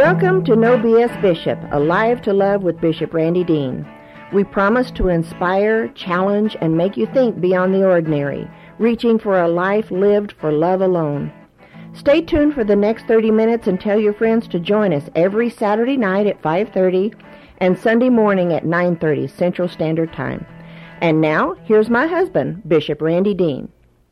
Welcome to No BS Bishop, Alive to Love with Bishop Randy Dean. We promise to inspire, challenge, and make you think beyond the ordinary, reaching for a life lived for love alone. Stay tuned for the next 30 minutes and tell your friends to join us every Saturday night at 5:30 and Sunday morning at 9:30 Central Standard Time. And now, here's my husband, Bishop Randy Dean.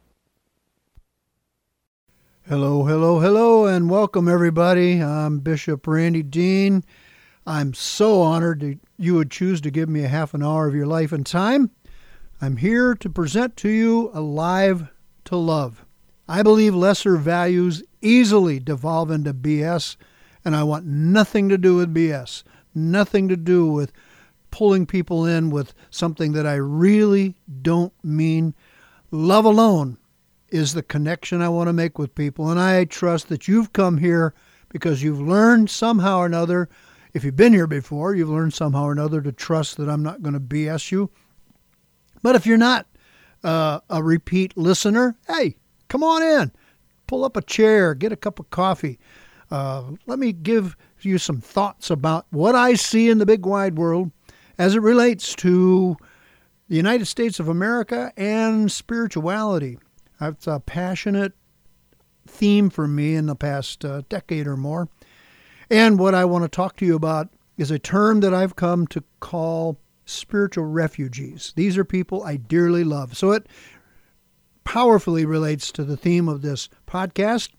Hello, and welcome everybody. I'm Bishop Randy Dean. I'm so honored that you would choose to give me a half an hour of your life and time. I'm here to present to you Alive to Love. I believe lesser values easily devolve into BS, and I want nothing to do with BS, nothing to do with pulling people in with something that I really don't mean. Love alone is the connection I want to make with people, and I trust that you've come here because you've learned somehow or another. If you've been here before, you've learned somehow or another to trust that I'm not going to BS you. But if you're not a repeat listener, hey, come on in. Pull up a chair, get a cup of coffee. Let me give you some thoughts about what I see in the big wide world as it relates to the United States of America and spirituality. It's a passionate theme for me in the past decade or more. And what I want to talk to you about is a term that I've come to call spiritual refugees. These are people I dearly love. So it powerfully relates to the theme of this podcast.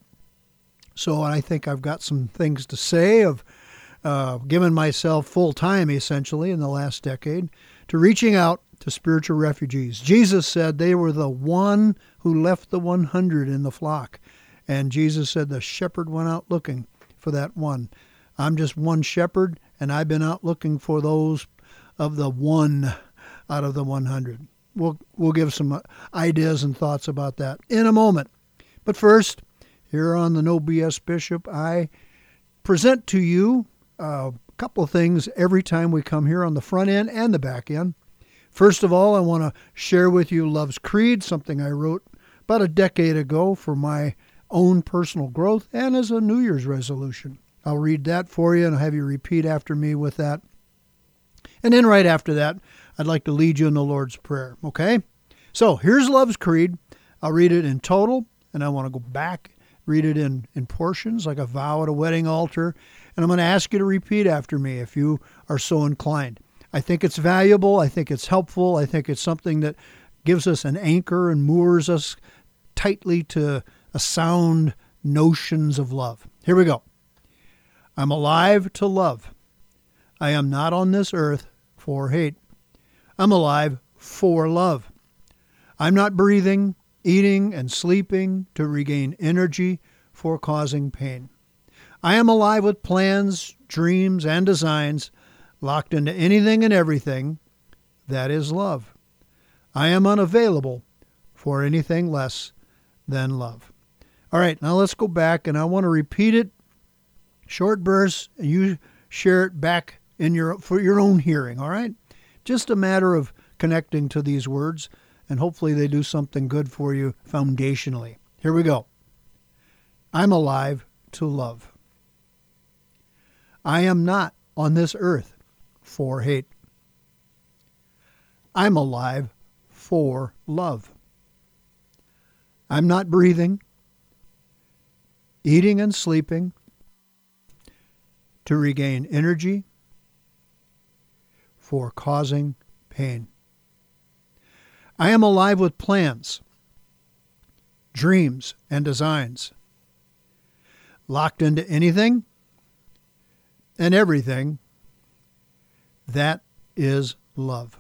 So I think I've got some things to say of given myself full time, essentially, in the last decade to reaching out to spiritual refugees. Jesus said they were the one who left the 100 in the flock. And Jesus said the shepherd went out looking for that one. I'm just one shepherd, and I've been out looking for those of the one out of the 100. We'll give some ideas and thoughts about that in a moment. But first, here on the No BS Bishop, I present to you a couple of things every time we come here on the front end and the back end. First of all, I want to share with you Love's Creed, something I wrote about a decade ago for my own personal growth and as a New Year's resolution. I'll read that for you and I'll have you repeat after me with that. And then right after that, I'd like to lead you in the Lord's Prayer, okay? So here's Love's Creed. I'll read it in total, and I want to go back, read it in portions like a vow at a wedding altar, and I'm going to ask you to repeat after me if you are so inclined. I think it's valuable. I think it's helpful. I think it's something that gives us an anchor and moors us tightly to a sound notions of love. Here we go. I'm alive to love. I am not on this earth for hate. I'm alive for love. I'm not breathing, eating, and sleeping to regain energy for causing pain. I am alive with plans, dreams, and designs locked into anything and everything that is love. I am unavailable for anything less than love. All right, now let's go back, and I want to repeat it, short bursts, and you share it back for your own hearing, all right? Just a matter of connecting to these words, and hopefully they do something good for you foundationally. Here we go. I'm alive to love. I am not on this earth for hate. I'm alive for love. I'm not breathing, eating and sleeping to regain energy for causing pain. I am alive with plans, dreams, and designs locked into anything and everything that is love.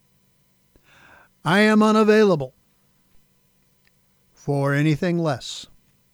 I am unavailable for anything less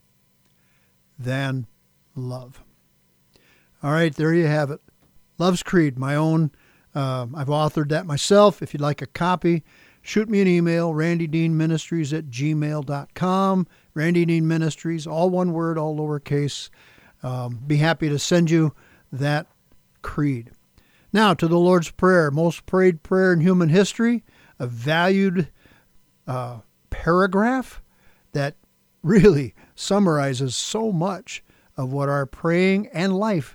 than love. All right, there you have it. Love's Creed, my own. I've authored that myself. If you'd like a copy, shoot me an email, randydeanministries@gmail.com. Randy Dean Ministries, all one word, all lowercase. Be happy to send you that creed. Now to the Lord's Prayer, most prayed prayer in human history, a valued paragraph that really summarizes so much of what our praying and life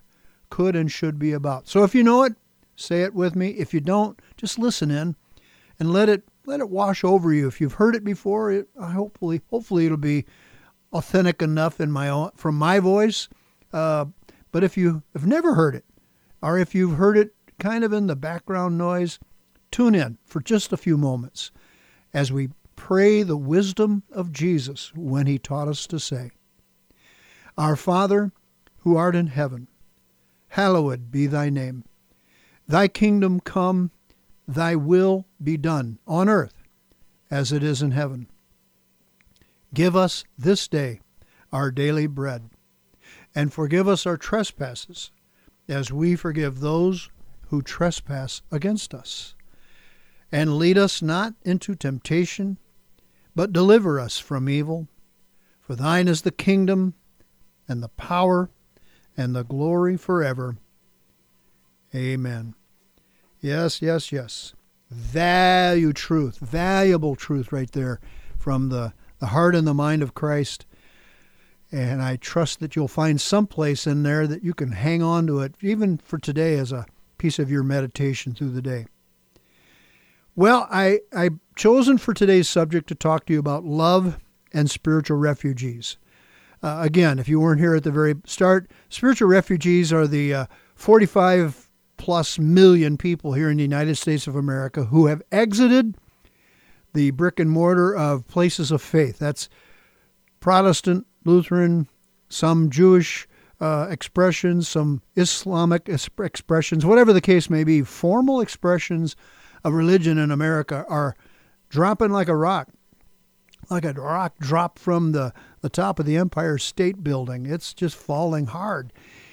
could and should be about. So if you know it, say it with me. If you don't, just listen in and let it wash over you. If you've heard it before, hopefully it'll be authentic enough from my voice. But if you have never heard it, or if you've heard it kind of in the background noise, tune in for just a few moments as we pray the wisdom of Jesus when he taught us to say, Our Father, who art in heaven, hallowed be thy name. Thy kingdom come, thy will be done on earth as it is in heaven. Give us this day our daily bread, and forgive us our trespasses, as we forgive those who trespass against us. And lead us not into temptation, but deliver us from evil. For thine is the kingdom, and the power, and the glory forever. Amen. Yes, yes, yes. Valuable truth right there from the heart and the mind of Christ. And I trust that you'll find some place in there that you can hang on to it, even for today, as a piece of your meditation through the day. Well, I've chosen for today's subject to talk to you about love and spiritual refugees. Again, if you weren't here at the very start, spiritual refugees are the 45+ million people here in the United States of America who have exited the brick and mortar of places of faith. That's Protestant, Lutheran, some Jewish expressions, some Islamic expressions, whatever the case may be. Formal expressions of religion in America are dropping like a rock dropped from the top of the Empire State Building. It's just falling hard.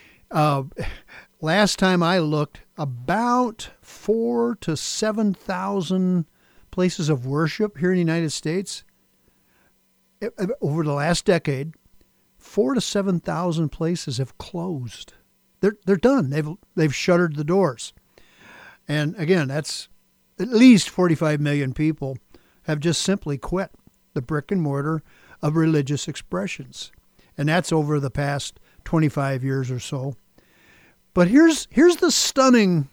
Last time I looked, about 4,000 to 7,000 places of worship here in the United States. Over the last decade, 4,000 to 7,000 places have closed. They're done. They've shuttered the doors. And again, that's at least 45 million people have just simply quit the brick and mortar of religious expressions. And that's over the past 25 years or so. But here's the stunning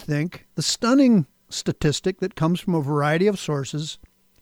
statistic that comes from a variety of sources.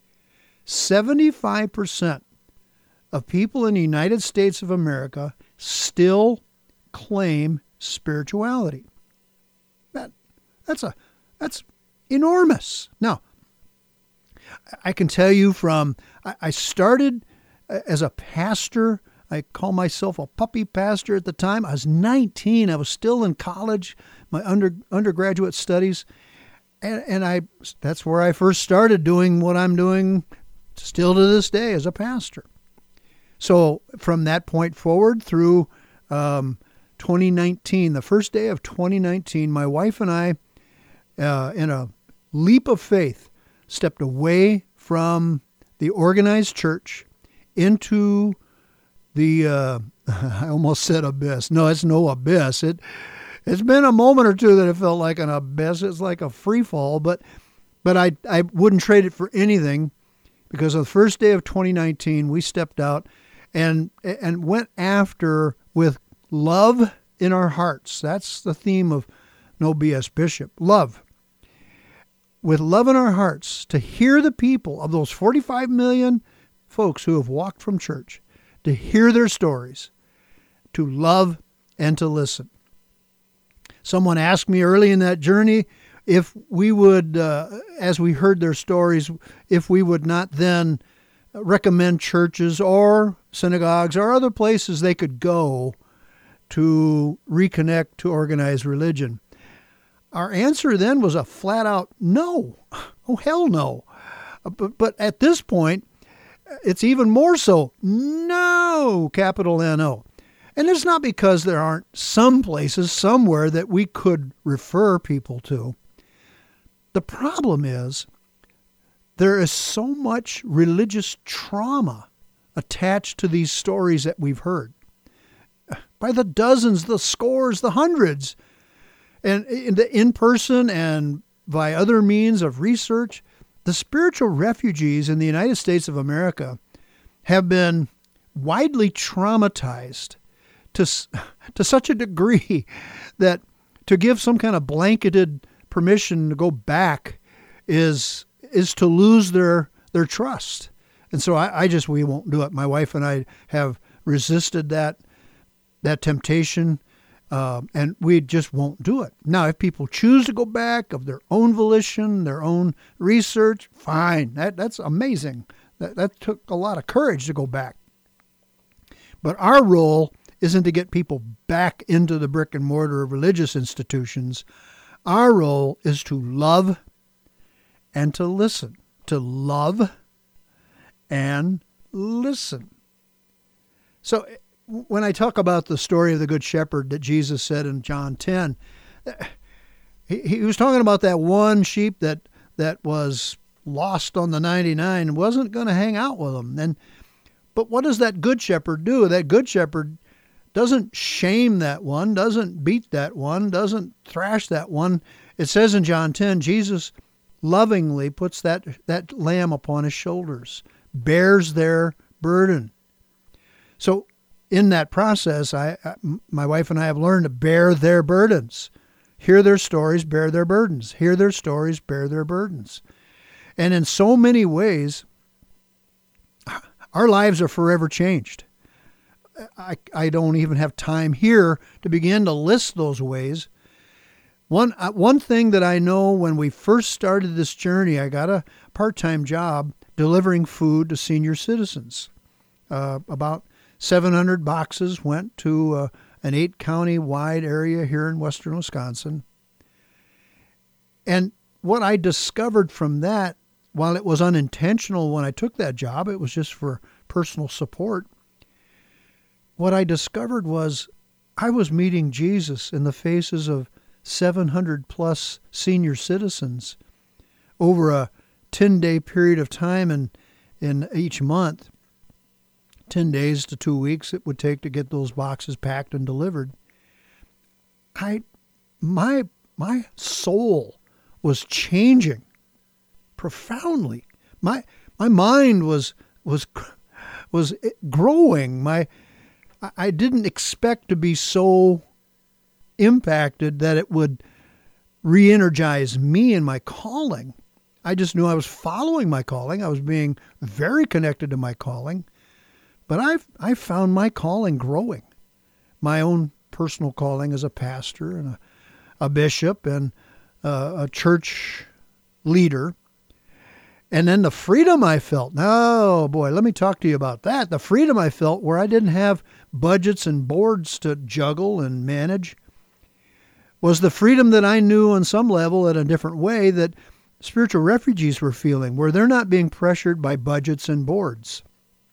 75% of people in the United States of America still claim spirituality. That's enormous. Now, I can tell you I started as a pastor. I call myself a puppy pastor at the time. I was 19. I was still in college, my undergraduate studies. And that's where I first started doing what I'm doing still to this day as a pastor. So from that point forward through 2019, the first day of 2019, my wife and I, in a leap of faith, stepped away from the organized church into the, I almost said abyss. No, it's no abyss. It's been a moment or two that it felt like an abyss. It's like a free fall, but I wouldn't trade it for anything, because on the first day of 2019, we stepped out and went after with love in our hearts. That's the theme of No BS Bishop. Love. With love in our hearts, to hear the people of those 45 million folks who have walked from church, to hear their stories, to love and to listen. Someone asked me early in that journey if we would, as we heard their stories, if we would not then recommend churches or synagogues or other places they could go to reconnect to organized religion. Our answer then was a flat out no. Oh, hell no. But at this point, it's even more so. No, capital N-O. And it's not because there aren't some places somewhere that we could refer people to. The problem is there is so much religious trauma attached to these stories that we've heard. By the dozens, the scores, the hundreds. And in person and by other means of research, the spiritual refugees in the United States of America have been widely traumatized to such a degree that to give some kind of blanketed permission to go back is to lose their trust. And so we won't do it. My wife and I have resisted that temptation, and we just won't do it. Now, if people choose to go back of their own volition, their own research, fine. That's amazing. That took a lot of courage to go back. But our role isn't to get people back into the brick and mortar of religious institutions. Our role is to love and to listen. To love and listen. So when I talk about the story of the Good Shepherd that Jesus said in John 10, he was talking about that one sheep that was lost on the 99 and wasn't going to hang out with them. But what does that Good Shepherd do? That Good Shepherd doesn't shame that one, doesn't beat that one, doesn't thrash that one. It says in John 10, Jesus lovingly puts that lamb upon his shoulders, bears their burden. So in that process, my wife and I have learned to bear their burdens. Hear their stories, bear their burdens. Hear their stories, bear their burdens. And in so many ways, our lives are forever changed. I don't even have time here to begin to list those ways. One thing that I know, when we first started this journey, I got a part-time job delivering food to senior citizens. About 700 boxes went to an 8-county wide area here in western Wisconsin. And what I discovered from that, while it was unintentional when I took that job, it was just for personal support. What I discovered was I was meeting Jesus in the faces of 700 plus senior citizens over a 10-day period of time, and in each month, 10 days to 2 weeks it would take to get those boxes packed and delivered. My soul was changing profoundly. My mind was growing. I didn't expect to be so impacted that it would re-energize me in my calling. I just knew I was following my calling. I was being very connected to my calling. But I found my calling growing. My own personal calling as a pastor and a bishop and a church leader. And then the freedom I felt. Oh, boy, let me talk to you about that. The freedom I felt where I didn't have budgets and boards to juggle and manage was the freedom that I knew on some level, in a different way, that spiritual refugees were feeling, where they're not being pressured by budgets and boards.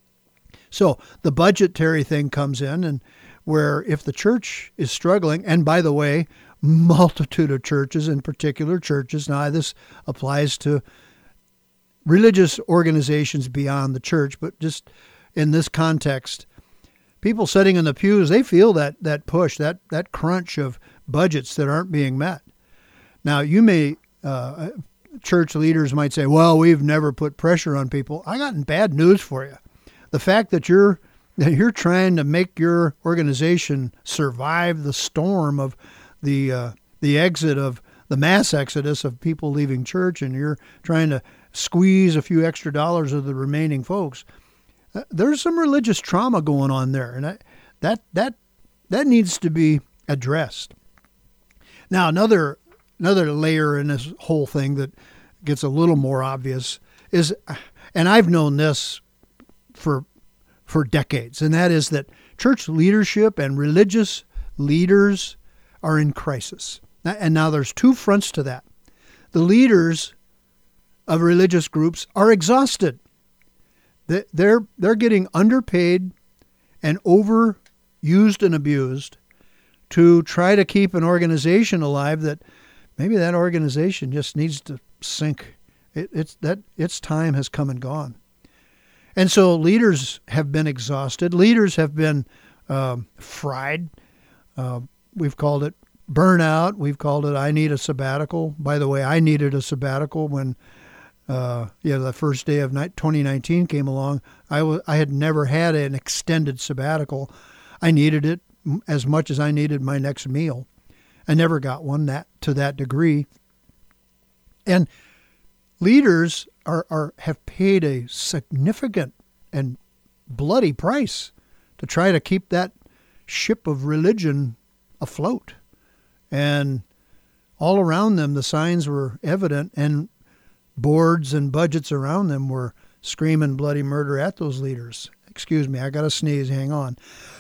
So the budgetary thing comes in, and where if the church is struggling, and by the way, multitude of churches, in particular churches, now this applies to religious organizations beyond the church, but just in this context, people sitting in the pews, they feel that push, that crunch of budgets that aren't being met. Now, you may, church leaders might say, well, we've never put pressure on people. I got bad news for you. The fact that you're trying to make your organization survive the storm of the exit of the mass exodus of people leaving church, and you're trying to squeeze a few extra dollars of the remaining folks, there's some religious trauma going on there, and that needs to be addressed. Now, another layer in this whole thing that gets a little more obvious is, and I've known this for decades, and that is that church leadership and religious leaders are in crisis. And now there's two fronts to that. The leaders of religious groups are exhausted. They're getting underpaid and overused and abused to try to keep an organization alive that maybe that organization just needs to sink. Its time has come and gone. And so leaders have been exhausted. Leaders have been fried. We've called it burnout. We've called it I need a sabbatical. By the way, I needed a sabbatical when the first day of 2019 came along. I had never had an extended sabbatical. I needed it as much as I needed my next meal. I never got one to that degree. And leaders have paid a significant and bloody price to try to keep that ship of religion afloat. And all around them, the signs were evident, and boards and budgets around them were screaming bloody murder at those leaders. Excuse me, I got to sneeze. Hang on.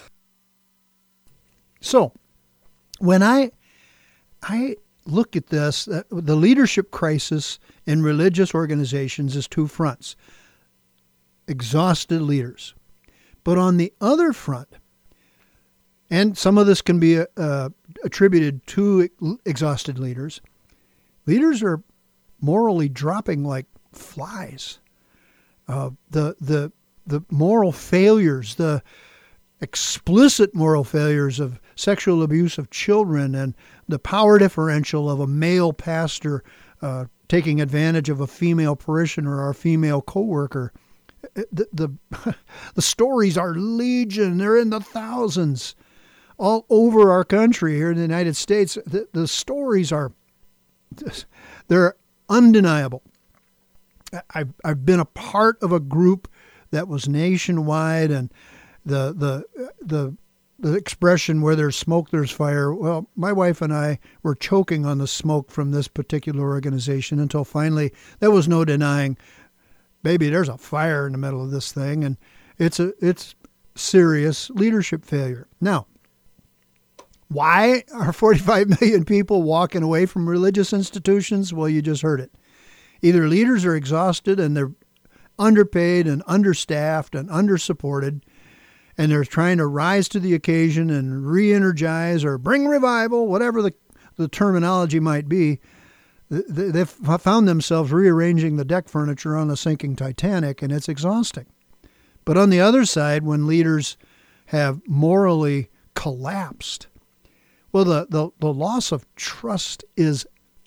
So when I look at this, the leadership crisis in religious organizations is two fronts. Exhausted leaders. But on the other front, and some of this can be attributed to exhausted leaders, leaders are morally dropping like flies. The moral failures, the explicit moral failures of sexual abuse of children, and the power differential of a male pastor taking advantage of a female parishioner or a female coworker. The stories are legion. They're in the thousands all over our country here in the United States. The stories they're undeniable. I've been a part of a group that was nationwide, and the expression where there's smoke, there's fire. Well, my wife and I were choking on the smoke from this particular organization until finally there was no denying, baby, there's a fire in the middle of this thing, and it's serious leadership failure. Now, why are 45 million people walking away from religious institutions? Well, you just heard it. Either leaders are exhausted and they're underpaid and understaffed and undersupported, and they're trying to rise to the occasion and re-energize or bring revival, whatever the terminology might be. They've found themselves rearranging the deck furniture on a sinking Titanic, and it's exhausting. But on the other side, when leaders have morally collapsed, well, the loss of trust is,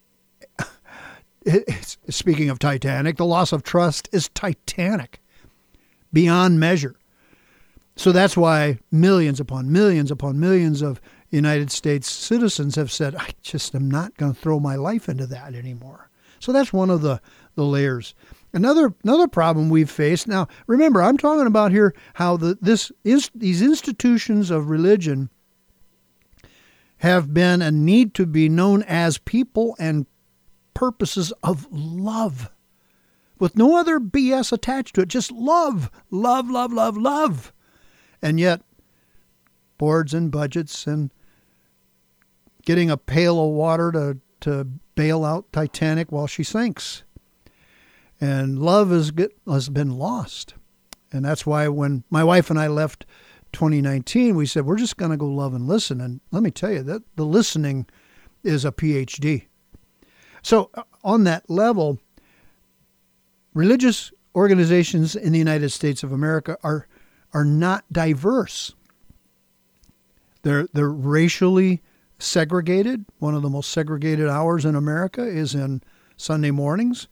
speaking of Titanic, the loss of trust is titanic, beyond measure. So that's why millions upon millions upon millions of United States citizens have said, I just am not going to throw my life into that anymore. So that's one of the layers. Another problem we've faced. Now, remember, I'm talking about here how these institutions of religion have been and need to be known as people and purposes of love, with no other BS attached to it, just love, love, love, love, love. And yet, boards and budgets and getting a pail of water to bail out Titanic while she sinks. And love has been lost. And that's why when my wife and I left 2019, we said, we're just going to go love and listen. And let me tell you that the listening is a PhD. So on that level, religious organizations in the United States of America are not diverse. They're racially segregated. One of the most segregated hours in America is in Sunday mornings.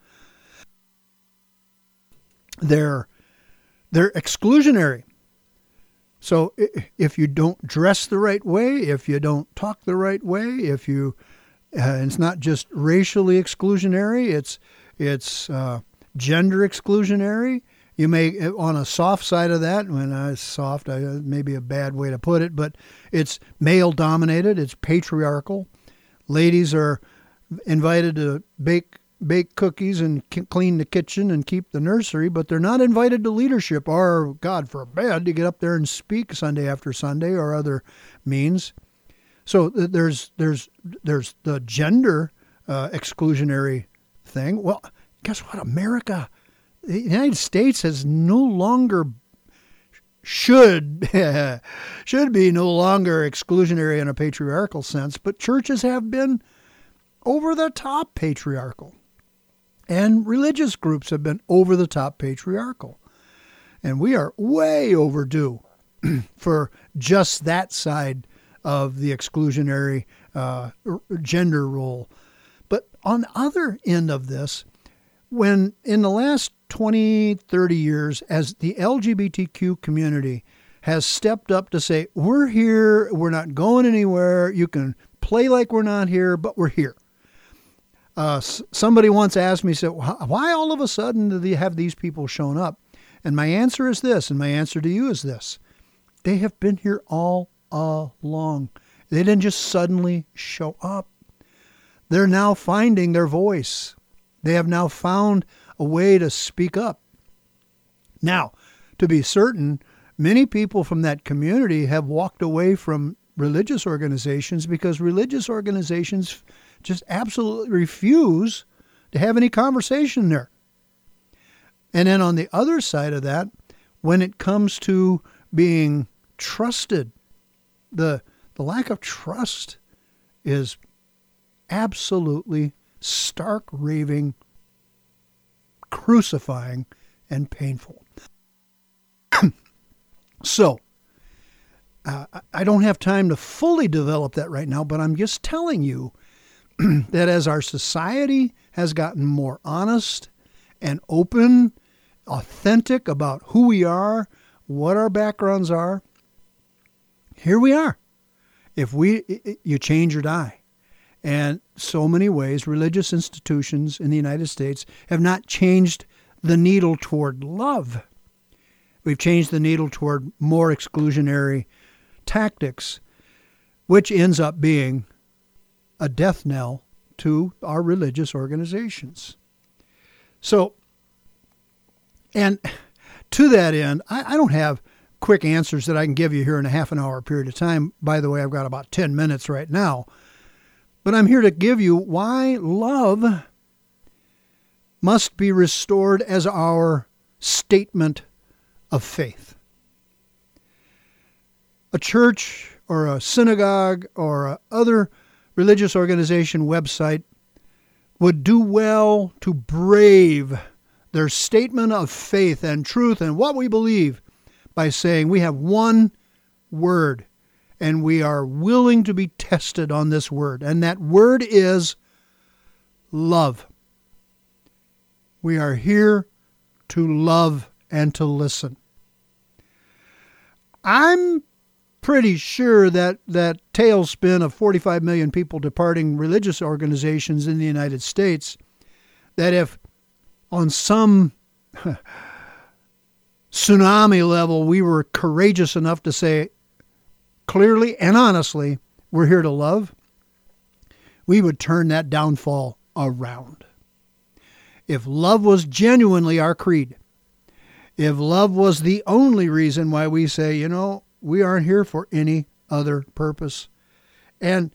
They're exclusionary. So if you don't dress the right way, if you don't talk the right way, if you it's not just racially exclusionary, it's gender exclusionary. You may, on a soft side of that, when soft, maybe a bad way to put it, but it's male-dominated, it's patriarchal. Ladies are invited to bake cookies and clean the kitchen and keep the nursery, but they're not invited to leadership or, God forbid, to get up there and speak Sunday after Sunday or other means. So there's the gender exclusionary thing. Well, guess what? America, the United States has no longer should be no longer exclusionary in a patriarchal sense, but churches have been over the top patriarchal. And religious groups have been over the top patriarchal. And we are way overdue for just that side of the exclusionary gender role. But on the other end of this, when in the last 20, 30 years, as the LGBTQ community has stepped up to say, we're here, we're not going anywhere, you can play like we're not here, but we're here. Somebody once asked me, said, why all of a sudden do they have these people shown up? And my answer is this, and my answer to you is this. They have been here all along. They didn't just suddenly show up. They're now finding their voice. They have now found a way to speak up. Now, to be certain, many people from that community have walked away from religious organizations because religious organizations just absolutely refuse to have any conversation there. And then on the other side of that, when it comes to being trusted, the lack of trust is absolutely stark, raving, crucifying, and painful. So, I don't have time to fully develop that right now, but I'm just telling you that as our society has gotten more honest and open, authentic about who we are, what our backgrounds are, here we are. You change or die. And so many ways, religious institutions in the United States have not changed the needle toward love. We've changed the needle toward more exclusionary tactics, which ends up being a death knell to our religious organizations. So, and to that end, I don't have quick answers that I can give you here in a half an hour period of time. By the way, I've got about 10 minutes right now. But I'm here to give you why love must be restored as our statement of faith. A church or a synagogue or a other religious organization website would do well to brave their statement of faith and truth and what we believe by saying we have one word and we are willing to be tested on this word. And that word is love. We are here to love and to listen. I'm pretty sure that tailspin of 45 million people departing religious organizations in the United States, that if on some tsunami level we were courageous enough to say clearly and honestly, we're here to love, we would turn that downfall around. If love was genuinely our creed, if love was the only reason why we say, we aren't here for any other purpose. And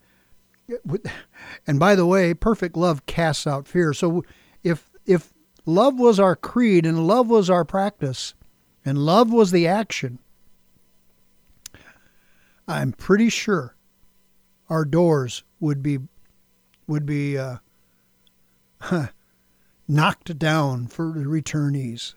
by the way, perfect love casts out fear. So if love was our creed and love was our practice and love was the action, I'm pretty sure our doors would be knocked down for the returnees.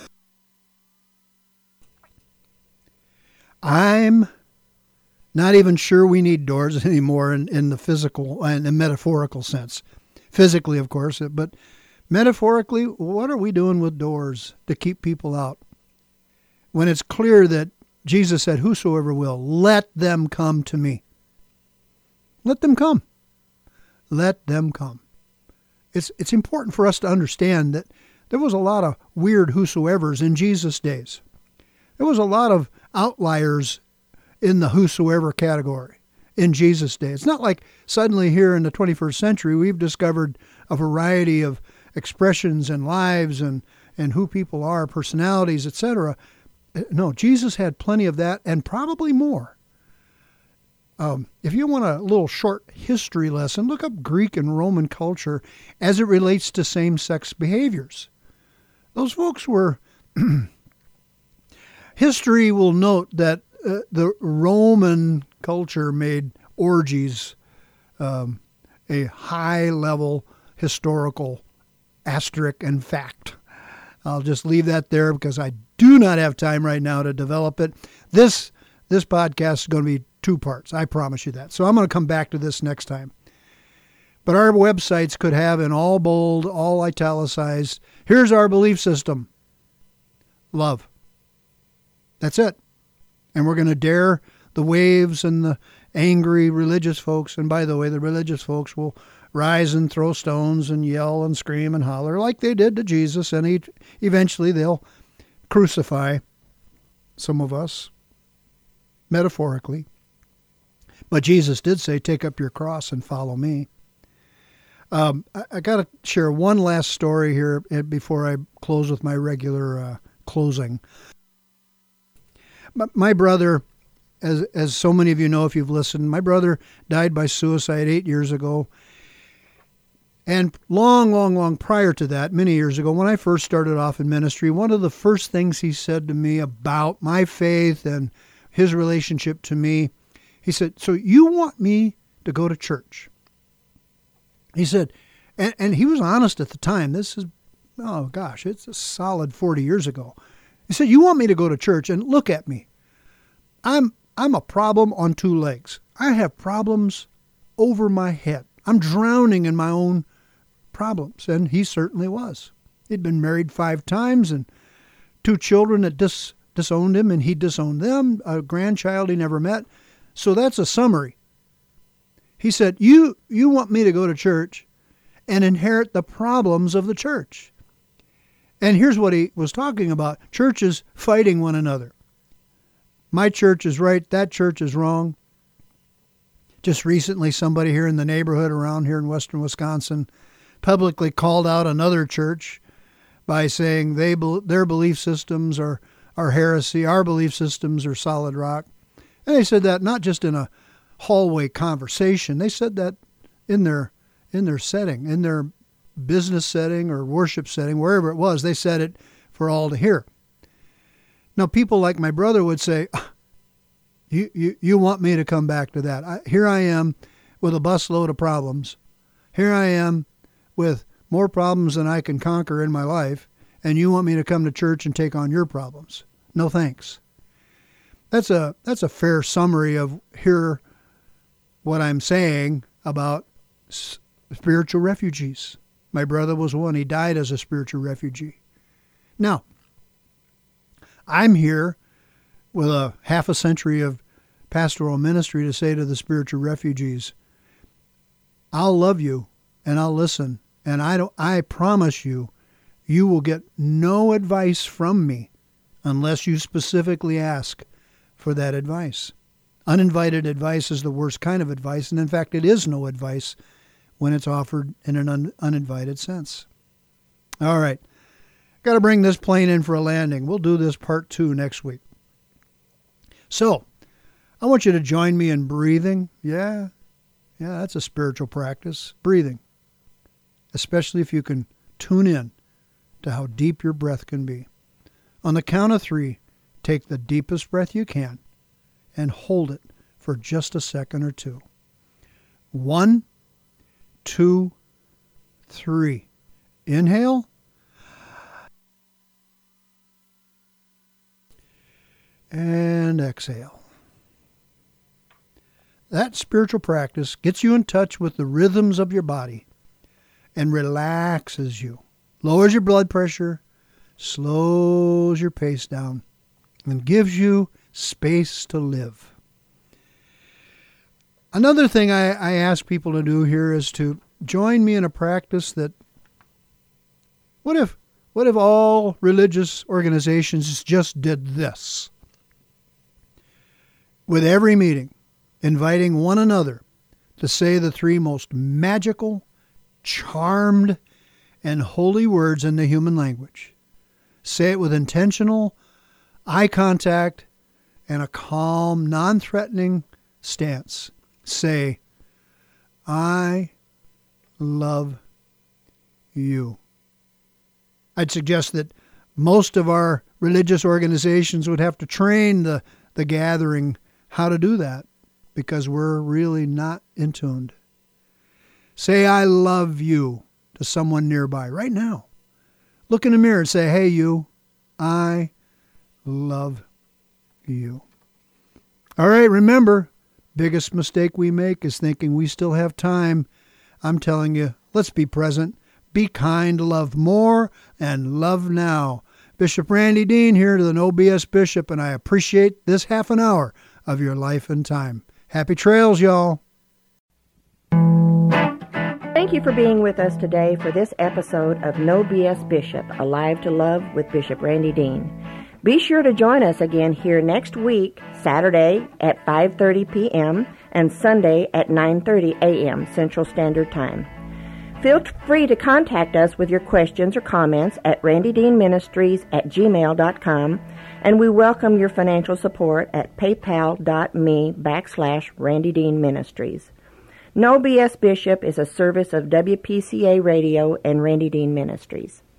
I'm not even sure we need doors anymore in the physical and the metaphorical sense. Physically, of course, but metaphorically, what are we doing with doors to keep people out? When it's clear that Jesus said, whosoever will, let them come to me. Let them come. Let them come. It's important for us to understand that there was a lot of weird whosoevers in Jesus' days. There was a lot of outliers in the whosoever category in Jesus' day. It's not like suddenly here in the 21st century we've discovered a variety of expressions and lives and who people are, personalities, etc. No, Jesus had plenty of that and probably more. If you want a little short history lesson, look up Greek and Roman culture as it relates to same-sex behaviors. Those folks were... History will note that the Roman culture made orgies a high-level historical asterisk and fact. I'll just leave that there because I do not have time right now to develop it. This podcast is going to be 2 parts. I promise you that. So I'm going to come back to this next time. But our websites could have in all bold, all italicized, here's our belief system. Love. That's it. And we're going to dare the waves and the angry religious folks. And by the way, the religious folks will rise and throw stones and yell and scream and holler like they did to Jesus. And eventually they'll crucify some of us, metaphorically. But Jesus did say, take up your cross and follow me. I got to share one last story here before I close with my regular closing. My brother, as so many of you know if you've listened, my brother died by suicide 8 years ago. And long prior to that, many years ago, when I first started off in ministry, one of the first things he said to me about my faith and his relationship to me, he said, so you want me to go to church? He said, and he was honest at the time. This is, it's a solid 40 years ago. He said, you want me to go to church? And look at me. I'm a problem on two legs. I have problems over my head. I'm drowning in my own problems. And he certainly was. He'd been married 5 times and 2 children that disowned him, and he disowned them, a grandchild he never met. So that's a summary. He said, you want me to go to church and inherit the problems of the church. And here's what he was talking about. Churches fighting one another. My church is right. That church is wrong. Just recently, somebody here in the neighborhood around here in western Wisconsin publicly called out another church by saying their belief systems are heresy. Our belief systems are solid rock. And they said that not just in a hallway conversation. They said that in their setting, in their business setting or worship setting, wherever it was. They said it for all to hear. Now, people like my brother would say, you want me to come back to that. Here I am with a busload of problems. Here I am with more problems than I can conquer in my life, and you want me to come to church and take on your problems. No thanks. That's a fair summary of what I'm saying about spiritual refugees. My brother was one. He died as a spiritual refugee. Now, I'm here with a half a century of pastoral ministry to say to the spiritual refugees, I'll love you and I'll listen. And I promise you, you will get no advice from me unless you specifically ask for that advice. Uninvited advice is the worst kind of advice, and in fact, it is no advice when it's offered in an uninvited sense. All right. Got to bring this plane in for a landing. We'll do this part 2 next week. So, I want you to join me in breathing. Yeah, that's a spiritual practice. Breathing. Especially if you can tune in to how deep your breath can be. On the count of 3, take the deepest breath you can and hold it for just a second or 2. 1, 2, 3. Inhale. And exhale. That spiritual practice gets you in touch with the rhythms of your body and relaxes you, lowers your blood pressure, slows your pace down, and gives you space to live. Another thing I ask people to do here is to join me in a practice that, what if all religious organizations just did this? With every meeting, inviting one another to say the 3 most magical, charmed, and holy words in the human language. Say it with intentional eye contact and a calm, non-threatening stance. Say, I love you. I'd suggest that most of our religious organizations would have to train the gathering how to do that because we're really not in tune. Say, I love you to someone nearby right now. Look in the mirror and say, hey, you, I love you. All right, remember, biggest mistake we make is thinking we still have time. I'm telling you, let's be present, be kind, love more, and love now. Bishop Randy Dean here to the No BS Bishop, and I appreciate this half an hour of your life and time. Happy trails, y'all. Thank you for being with us today for this episode of No BS Bishop, Alive to Love with Bishop Randy Dean. Be sure to join us again here next week, Saturday at 5:30 p.m. and Sunday at 9:30 a.m. Central Standard Time. Feel free to contact us with your questions or comments at randydeanministries@gmail.com, and we welcome your financial support at paypal.me/Randy Dean Ministries. No BS Bishop is a service of WPCA Radio and Randy Dean Ministries.